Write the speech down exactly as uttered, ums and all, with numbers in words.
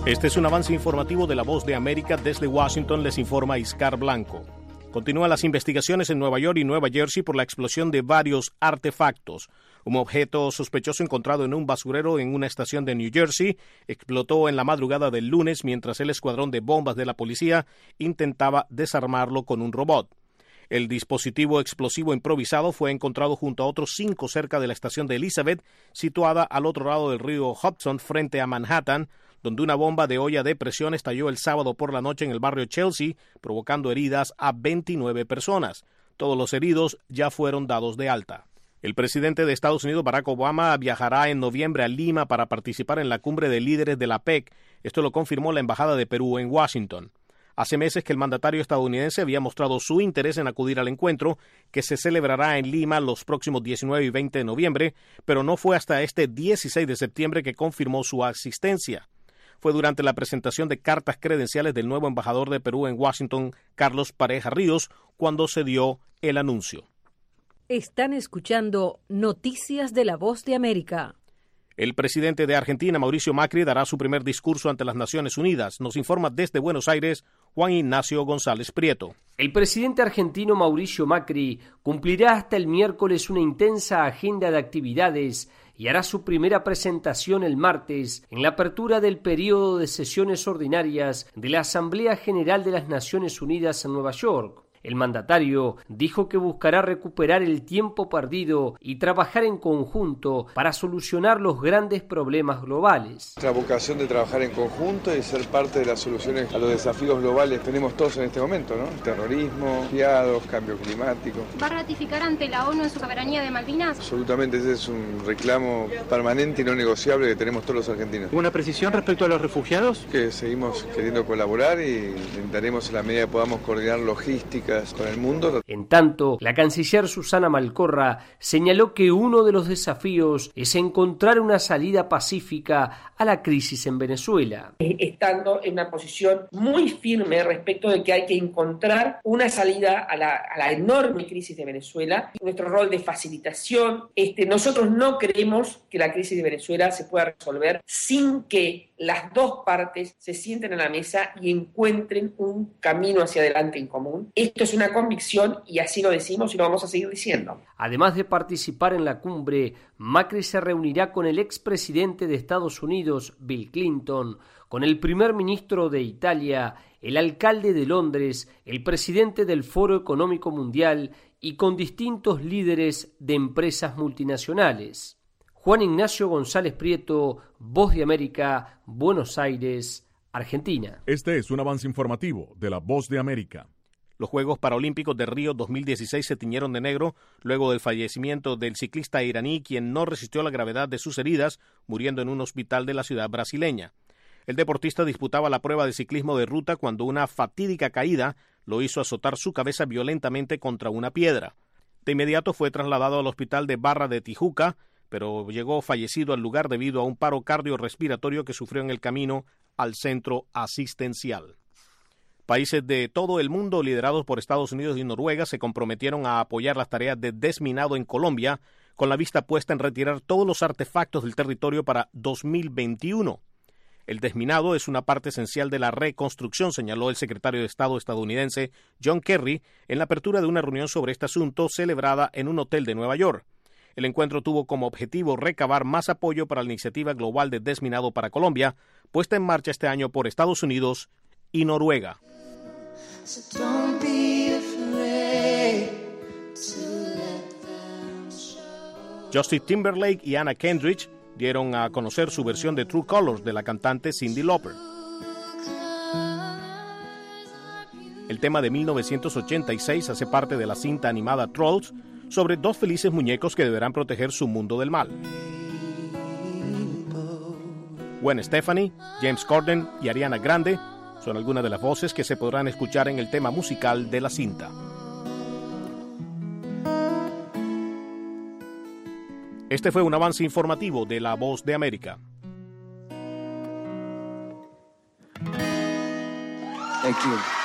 Este es un avance informativo de La Voz de América. Desde Washington les informa Iscar Blanco. Continúan las investigaciones en Nueva York y Nueva Jersey por la explosión de varios artefactos. Un objeto sospechoso encontrado en un basurero en una estación de New Jersey explotó en la madrugada del lunes mientras el escuadrón de bombas de la policía intentaba desarmarlo con un robot. El dispositivo explosivo improvisado fue encontrado junto a otros cinco cerca de la estación de Elizabeth, situada al otro lado del río Hudson frente a Manhattan, donde una bomba de olla de presión estalló el sábado por la noche en el barrio Chelsea, provocando heridas a veintinueve personas. Todos los heridos ya fueron dados de alta. El presidente de Estados Unidos, Barack Obama, viajará en noviembre a Lima para participar en la cumbre de líderes de la P E C. Esto lo confirmó la Embajada de Perú en Washington. Hace meses que el mandatario estadounidense había mostrado su interés en acudir al encuentro, que se celebrará en Lima los próximos diecinueve y veinte de noviembre, pero no fue hasta este dieciséis de septiembre que confirmó su asistencia. Fue durante la presentación de cartas credenciales del nuevo embajador de Perú en Washington, Carlos Pareja Ríos, cuando se dio el anuncio. Están escuchando Noticias de La Voz de América. El presidente de Argentina, Mauricio Macri, dará su primer discurso ante las Naciones Unidas. Nos informa desde Buenos Aires Juan Ignacio González Prieto. El presidente argentino Mauricio Macri cumplirá hasta el miércoles una intensa agenda de actividades y hará su primera presentación el martes en la apertura del período de sesiones ordinarias de la Asamblea General de las Naciones Unidas en Nueva York. El mandatario dijo que buscará recuperar el tiempo perdido y trabajar en conjunto para solucionar los grandes problemas globales. Nuestra vocación de trabajar en conjunto y ser parte de las soluciones a los desafíos globales que tenemos todos en este momento, ¿no? Terrorismo, refugiados, cambio climático. ¿Va a ratificar ante la ONU en su soberanía de Malvinas? Absolutamente, ese es un reclamo permanente y no negociable que tenemos todos los argentinos. ¿Una precisión respecto a los refugiados? Que seguimos queriendo colaborar y intentaremos en la medida que podamos coordinar logística con el mundo. En tanto, la canciller Susana Malcorra señaló que uno de los desafíos es encontrar una salida pacífica a la crisis en Venezuela. Estando en una posición muy firme respecto de que hay que encontrar una salida a la, a la enorme crisis de Venezuela. Nuestro rol de facilitación, este, nosotros no creemos que la crisis de Venezuela se pueda resolver sin que las dos partes se sienten a la mesa y encuentren un camino hacia adelante en común. Esto es una convicción y así lo decimos y lo vamos a seguir diciendo. Además de participar en la cumbre, Macri se reunirá con el expresidente de Estados Unidos, Bill Clinton, con el primer ministro de Italia, el alcalde de Londres, el presidente del Foro Económico Mundial y con distintos líderes de empresas multinacionales. Juan Ignacio González Prieto, Voz de América, Buenos Aires, Argentina. Este es un avance informativo de La Voz de América. Los Juegos Paralímpicos de Río dos mil dieciséis se tiñeron de negro luego del fallecimiento del ciclista iraní, quien no resistió la gravedad de sus heridas, muriendo en un hospital de la ciudad brasileña. El deportista disputaba la prueba de ciclismo de ruta cuando una fatídica caída lo hizo azotar su cabeza violentamente contra una piedra. De inmediato fue trasladado al hospital de Barra de Tijuca, pero llegó fallecido al lugar debido a un paro cardiorrespiratorio que sufrió en el camino al centro asistencial. Países de todo el mundo, liderados por Estados Unidos y Noruega, se comprometieron a apoyar las tareas de desminado en Colombia, con la vista puesta en retirar todos los artefactos del territorio para dos mil veintiuno. El desminado es una parte esencial de la reconstrucción, señaló el secretario de Estado estadounidense John Kerry en la apertura de una reunión sobre este asunto celebrada en un hotel de Nueva York. El encuentro tuvo como objetivo recabar más apoyo para la iniciativa global de desminado para Colombia, puesta en marcha este año por Estados Unidos y Noruega. So don't be afraid to let them show. Justin Timberlake y Anna Kendrick dieron a conocer su versión de True Colors de la cantante Cyndi Lauper. El tema de mil novecientos ochenta y seis hace parte de la cinta animada Trolls, sobre dos felices muñecos que deberán proteger su mundo del mal. Gwen Stefani, James Corden y Ariana Grande son algunas de las voces que se podrán escuchar en el tema musical de la cinta. Este fue un avance informativo de La Voz de América. Thank you.